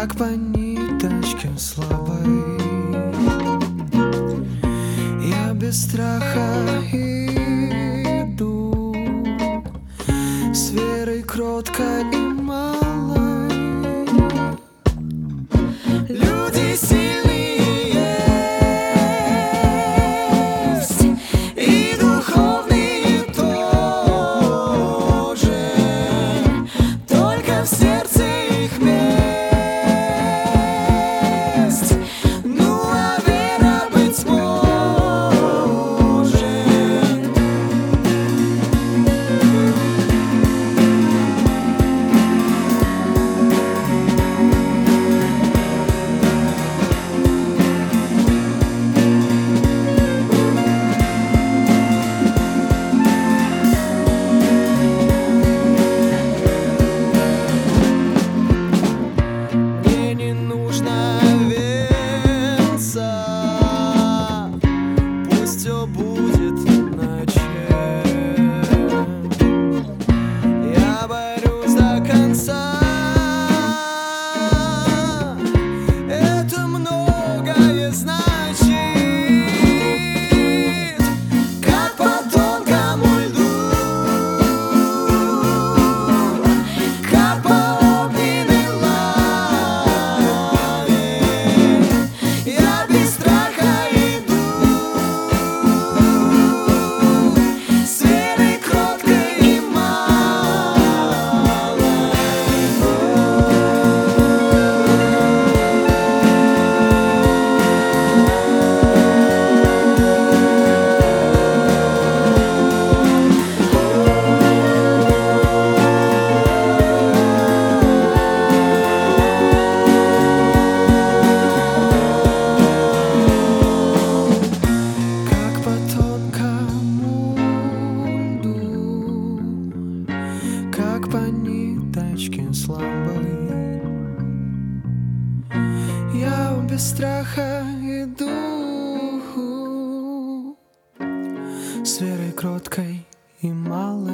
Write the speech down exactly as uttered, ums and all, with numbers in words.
как по ниточке слабой. Я без страха иду с верой кроткой и малой. Люди сильные есть, и духовные тоже, только в сердце их месть. Ну а вера быть может. Мне не нужно венца, пусть все будет иначе. Я борюсь до конца. Это многое значит, как по тонкому льду, как по огненной лаве. Я без страха иду с верой кроткой и малой. Как по тонкому льду, как по ниточке слабой. Я без страха иду с верой кроткой и малой.